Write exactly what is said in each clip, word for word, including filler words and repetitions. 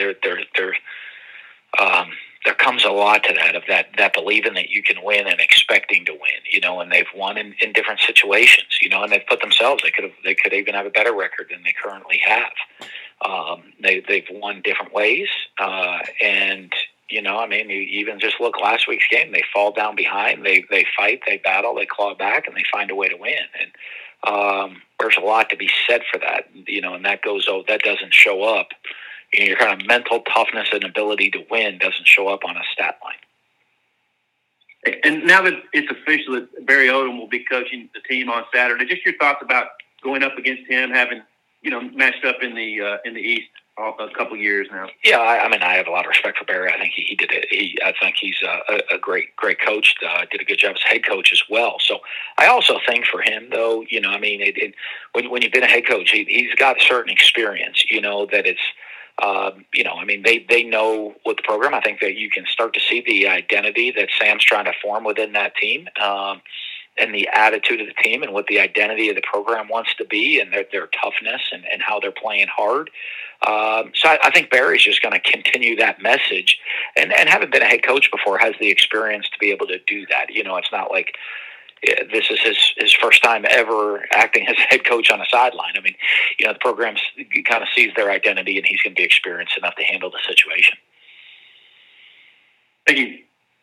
there, there, there, um, there comes a lot to that of that that believing that you can win and expecting to win, you know. And they've won in, in different situations, you know, and they've put themselves. They could have, they could even have a better record than they currently have. Um, they they've won different ways, uh, and you know, I mean, you even just look last week's game. They fall down behind, they they fight, they battle, they claw back, and they find a way to win. And um, there's a lot to be said for that, you know. And that goes, oh, that doesn't show up. You know, your kind of mental toughness and ability to win doesn't show up on a stat line. And now that it's official that Barry Odom will be coaching the team on Saturday, just your thoughts about going up against him, having, you know, matched up in the uh, in the East a couple years now. Yeah, I, I mean, I have a lot of respect for Barry. I think he, he did it. He, I think he's a, a great, great coach. Uh, did a good job as head coach as well. So I also think for him, though, you know, I mean, it, it, when when you've been a head coach, he, he's got a certain experience. You know that it's. Um, you know, I mean, they, they know with the program. I think that you can start to see the identity that Sam's trying to form within that team, um, and the attitude of the team and what the identity of the program wants to be, and their, their toughness and, and how they're playing hard. Um, so I, I think Barry's just going to continue that message, and, and having been a head coach before, has the experience to be able to do that. You know, it's not like, yeah, this is his, his first time ever acting as head coach on a sideline. I mean, you know, the program kind of sees their identity, and he's going to be experienced enough to handle the situation. Thank you.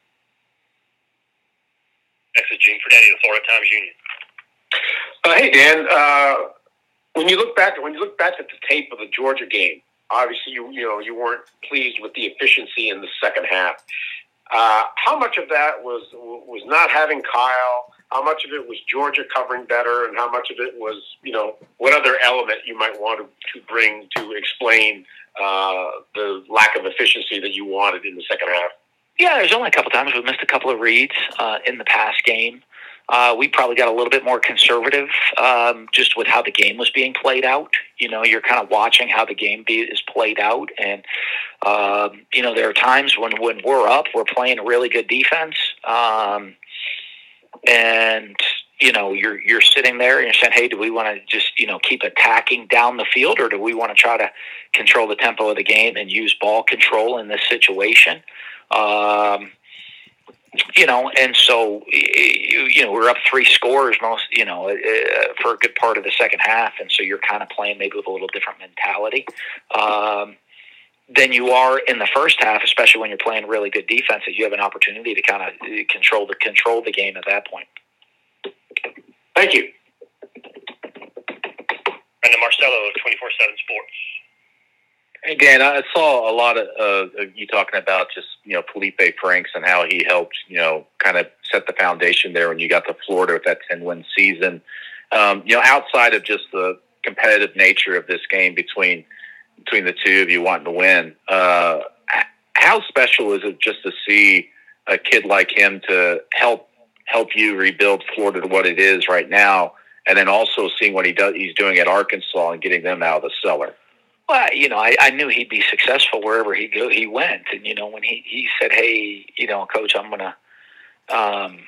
Next is Gene Fernetti of Florida Times Union. Uh, hey, Dan. Uh, when you look back, when you look back at the tape of the Georgia game, obviously you you know you weren't pleased with the efficiency in the second half. Uh, how much of that was was not having Kyle? How much of it was Georgia covering better, and how much of it was, you know, what other element you might want to, to bring to explain uh, the lack of efficiency that you wanted in the second half? Yeah, there's only a couple times we missed a couple of reads uh, in the past game. Uh, we probably got a little bit more conservative um, just with how the game was being played out. You know, you're kind of watching how the game be, is played out. And, um, you know, there are times when, when we're up, we're playing a really good defense. Um, and, you know, you're you're sitting there and you're saying, hey, do we want to just, you know, keep attacking down the field, or do we want to try to control the tempo of the game and use ball control in this situation? Um You know, and so, you know, we're up three scores most, you know, uh, for a good part of the second half. And so you're kind of playing maybe with a little different mentality um, than you are in the first half, especially when you're playing really good defenses. You have an opportunity to kind of control the control the game at that point. Thank you. Brendan Marcello of twenty-four seven Sports. Hey, Dan, I saw a lot of uh, you talking about just, you know, Felipe Franks and how he helped, you know, kind of set the foundation there when you got to Florida with that ten-win season. Um, you know, outside of just the competitive nature of this game between between the two of you wanting to win, uh, how special is it just to see a kid like him to help help you rebuild Florida to what it is right now, and then also seeing what he does he's doing at Arkansas and getting them out of the cellar? Well, you know, I, I knew he'd be successful wherever he go. He went, and you know, when he, he said, "Hey, you know, Coach, I'm gonna, um,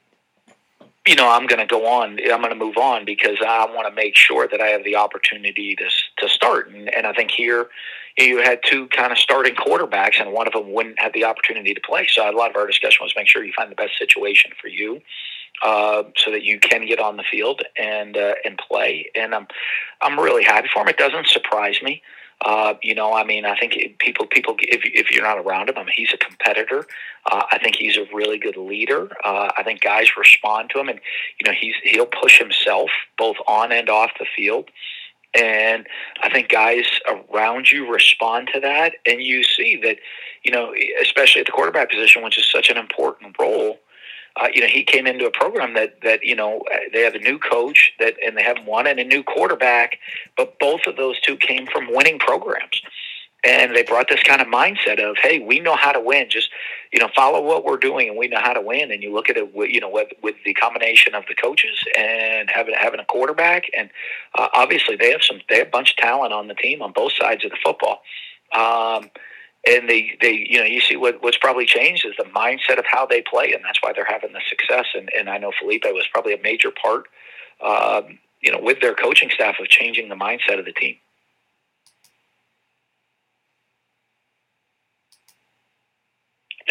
you know, I'm gonna go on. I'm gonna move on because I want to make sure that I have the opportunity to to start." And, and I think here you had two kind of starting quarterbacks, and one of them wouldn't have the opportunity to play. So a lot of our discussion was make sure you find the best situation for you. Uh, so that you can get on the field and uh, and play, and I'm I'm really happy for him. It doesn't surprise me, uh, you know. I mean, I think it, people people if if you're not around him, I mean, he's a competitor. Uh, I think he's a really good leader. Uh, I think guys respond to him, and you know, he's he'll push himself both on and off the field. And I think guys around you respond to that, and you see that, you know, especially at the quarterback position, which is such an important role. Uh, you know, he came into a program that, that, you know, they have a new coach that, and they have one and a new quarterback, but both of those two came from winning programs. And they brought this kind of mindset of, hey, we know how to win. Just, you know, follow what we're doing and we know how to win. And you look at it, with, you know, with, with the combination of the coaches and having, having a quarterback. And uh, obviously they have some, they have a bunch of talent on the team on both sides of the football. Um, And they, they, you know, you see what, what's probably changed is the mindset of how they play, and that's why they're having the success. And, and I know Felipe was probably a major part, um, you know, with their coaching staff of changing the mindset of the team.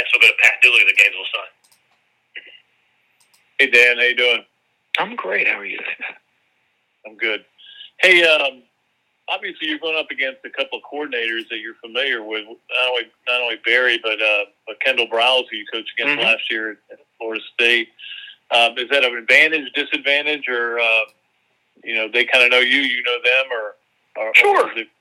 So we'll go to Pat Dooley, the Gainesville Sun. Hey, Dan, how you doing? I'm great. How are you today, Pat? I'm good. Hey, um, obviously you're going up against a couple of coordinators that you're familiar with. Not only not only Barry, but uh, but Kendall Browse, who you coached against mm-hmm. last year at Florida State. Um, is that an advantage, disadvantage, or uh, you know they kind of know you, you know them, or, or sure? Or is it-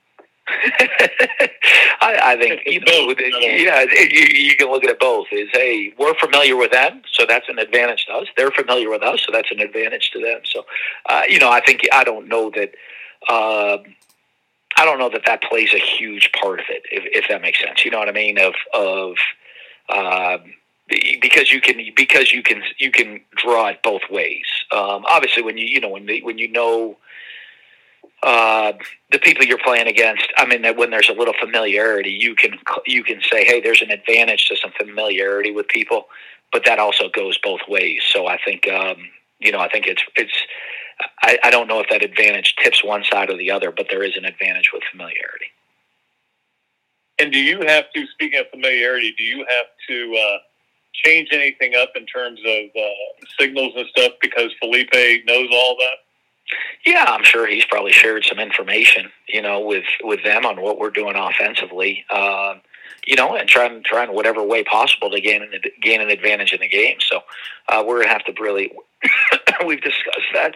I, I think you know, both, yeah, you, you can look at it both. Is hey, we're familiar with them, so that's an advantage to us. They're familiar with us, so that's an advantage to them. So, uh, you know, I think I don't know that. Uh, I don't know that that plays a huge part of it, if, if that makes sense. You know what I mean? Of of uh, because you can because you can you can draw it both ways. Um, obviously, when you you know when they, when you know. Uh, the people you're playing against, I mean, that when there's a little familiarity, you can you can say, hey, there's an advantage to some familiarity with people, but that also goes both ways. So I think, um, you know, I think it's it's. I, I don't know if that advantage tips one side or the other, but there is an advantage with familiarity. And do you have to, speaking of familiarity, do you have to uh, change anything up in terms of uh, signals and stuff because Felipe knows all that? Yeah, I'm sure he's probably shared some information, you know, with, with them on what we're doing offensively, uh, you know, and trying trying whatever way possible to gain an gain an advantage in the game. So uh, we're gonna have to really we've discussed that.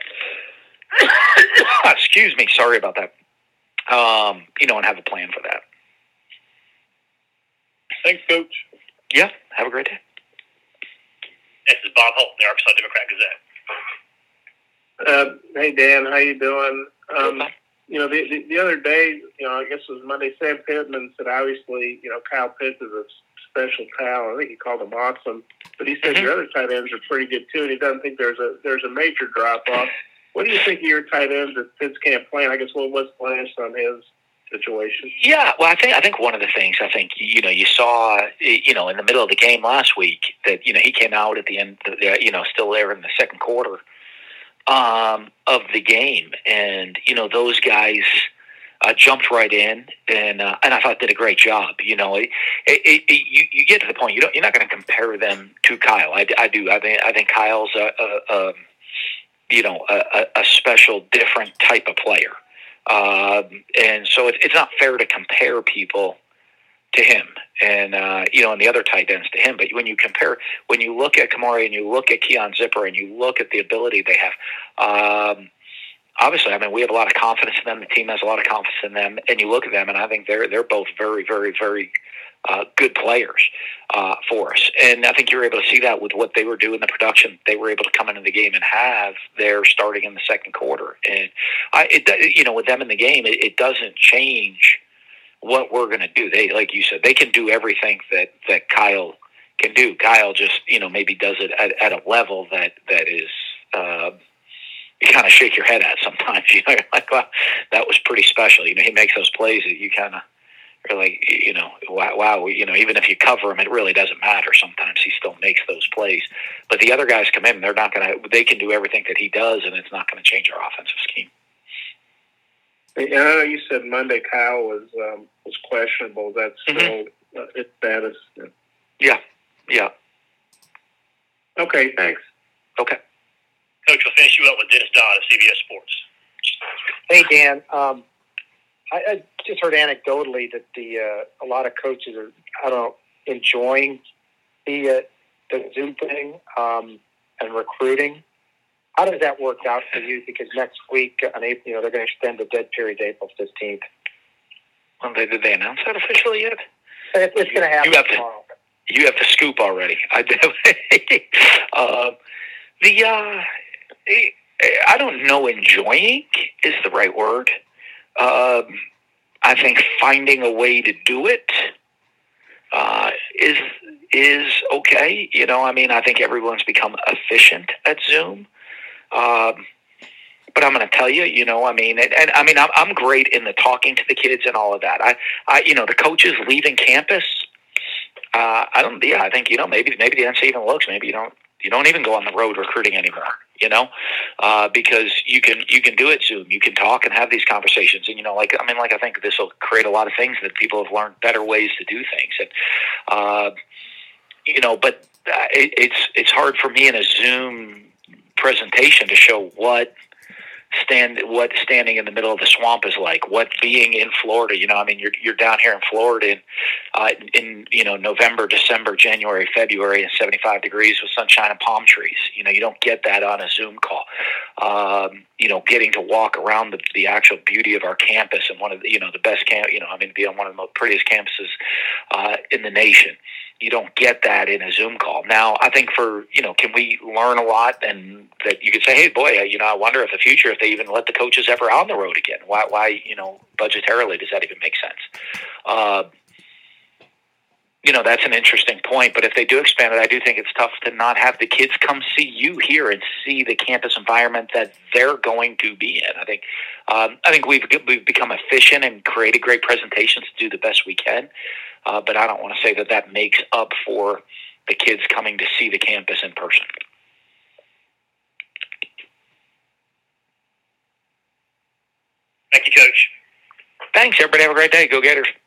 Excuse me, sorry about that. Um, you know, and have a plan for that. Thanks, Coach. Yeah, have a great day. This is Bob Holt, the Arkansas Democrat Gazette. Uh, hey Dan, how you doing? Um, you know, the, the the other day, you know, I guess it was Monday. Sam Pittman said, obviously, you know, Kyle Pitts is a special talent. I think he called him awesome, but he said mm-hmm. your other tight ends are pretty good too, and he doesn't think there's a there's a major drop off. What do you think of your tight ends that Pitts can't play? And I guess what what's plans on his situation? Yeah, well, I think I think one of the things I think you know you saw you know in the middle of the game last week that you know he came out at the end, you know, still there in the second quarter. Um, of the game, and you know those guys uh, jumped right in, and uh, and I thought did a great job. You know, it, it, it, you you get to the point you don't you're not going to compare them to Kyle. I, I do. I think I think Kyle's a, a, a you know a, a special, different type of player, um, and so it, it's not fair to compare people to him, and uh, you know, and the other tight ends to him. But when you compare, when you look at Kamari and you look at Keon Zipper and you look at the ability they have, um, obviously, I mean, we have a lot of confidence in them. The team has a lot of confidence in them, and you look at them, and I think they're they're both very, very, very uh, good players uh, for us. And I think you're able to see that with what they were doing, the production they were able to come into the game and have there starting in the second quarter. And I, it, you know, with them in the game, it, it doesn't change what we're going to do. They, like you said, they can do everything that, that Kyle can do. Kyle just, you know, maybe does it at, at a level that, that is, uh, you kind of shake your head at sometimes, you know, you're like, wow, that was pretty special. You know, he makes those plays that you kind of are like, you know, wow, wow, you know, even if you cover him, it really doesn't matter. Sometimes he still makes those plays, but the other guys come in, they're not going to, they can do everything that he does, and it's not going to change our offensive scheme. And I know you said Monday Kyle was um, was questionable. That's still mm-hmm. uh, his status. Yeah, yeah. Okay, thanks. Okay. Coach, we'll finish you up with Dennis Dodd of C B S Sports. Hey, Dan. Um, I, I just heard anecdotally that the uh, a lot of coaches are, I don't know, enjoying the uh, the Zoom thing um, and recruiting. How does that work out for you? Because next week, on April, you know, they're going to extend the dead period to April fifteenth. Well, they, did they announce that officially yet? It, it's going to happen you have tomorrow. The, you have the scoop already. I uh, the uh, I don't know. Enjoying is the right word. Um, I think finding a way to do it uh, is is okay. You know, I mean, I think everyone's become efficient at Zoom. Um, but I'm going to tell you, you know, I mean, and, and I mean, I'm, I'm great in the talking to the kids and all of that. I, I, you know, the coaches leaving campus. Uh, I don't. Yeah, I think you know maybe maybe the N C A A even looks. Maybe you don't. You don't even go on the road recruiting anymore. You know, uh, because you can you can do it Zoom. You can talk and have these conversations. And you know, like I mean, like I think this will create a lot of things that people have learned better ways to do things. And uh, you know, but uh, it, it's it's hard for me in a Zoom presentation to show what stand what standing in the middle of the swamp is like, what being in Florida. You know, I mean, you're you're down here in Florida in, uh, in you know November, December, January, February, and seventy-five degrees with sunshine and palm trees. You know, you don't get that on a Zoom call. Um, you know, getting to walk around the, the actual beauty of our campus and one of the, you know the best camp. You know, I mean, be on one of the most prettiest campuses uh, in the nation. You don't get that in a Zoom call. Now, I think for, you know, can we learn a lot, and that you could say, hey, boy, you know, I wonder if the future, if they even let the coaches ever on the road again. Why, why you know, budgetarily, does that even make sense? Uh, you know, that's an interesting point. But if they do expand it, I do think it's tough to not have the kids come see you here and see the campus environment that they're going to be in. I think, um, I think we've we've become efficient and created great presentations to do the best we can. Uh, but I don't want to say that that makes up for the kids coming to see the campus in person. Thank you, Coach. Thanks, everybody. Have a great day. Go Gators.